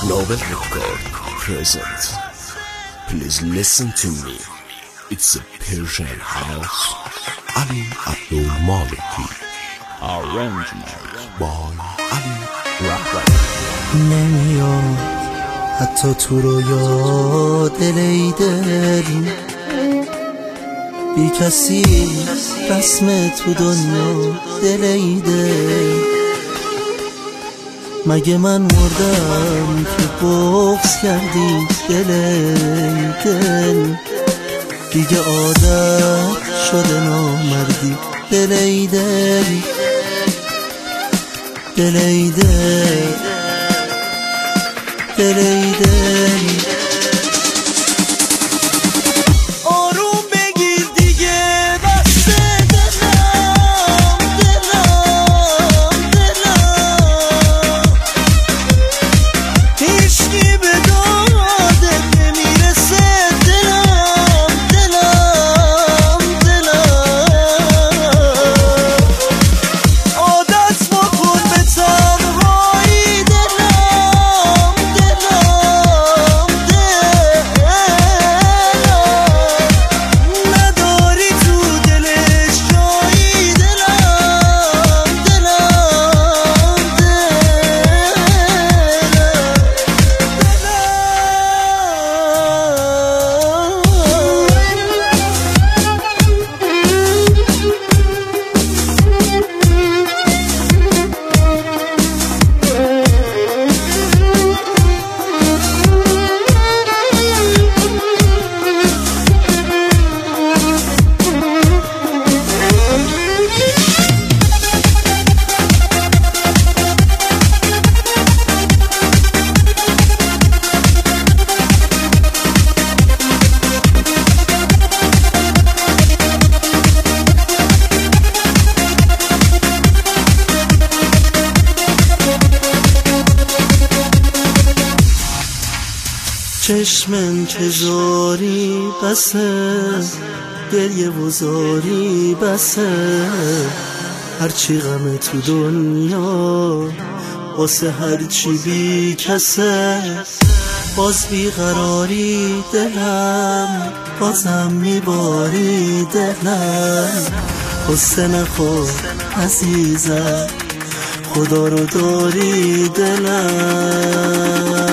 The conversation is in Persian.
Novel Record presents. Please listen to me. It's a Persian house. Ali Abdul Maliki. Arrangement by Ali Rahman. نمیاد حتی تو رو یاد ای دل بی کسی رسم تو دنیا دل ای دل مگه من مردم که بغض کردی دل ای دل دیگه عادت شده نامردی دل ای دل دل ای دل دل ای دل آروم بگیر دیگه بسته دلم هیچکی به دادت نمیرسه دلم عادت بکن به تنهایی نداری تو دلش جایی چشم انتظاری بسه گریه وزاری بسه هرچی غم تو دنیا واسه هرچی بی کسه باز بیقراری دلم بازم میباری دلم قصه نخور عزیزم خدا رو داری دلم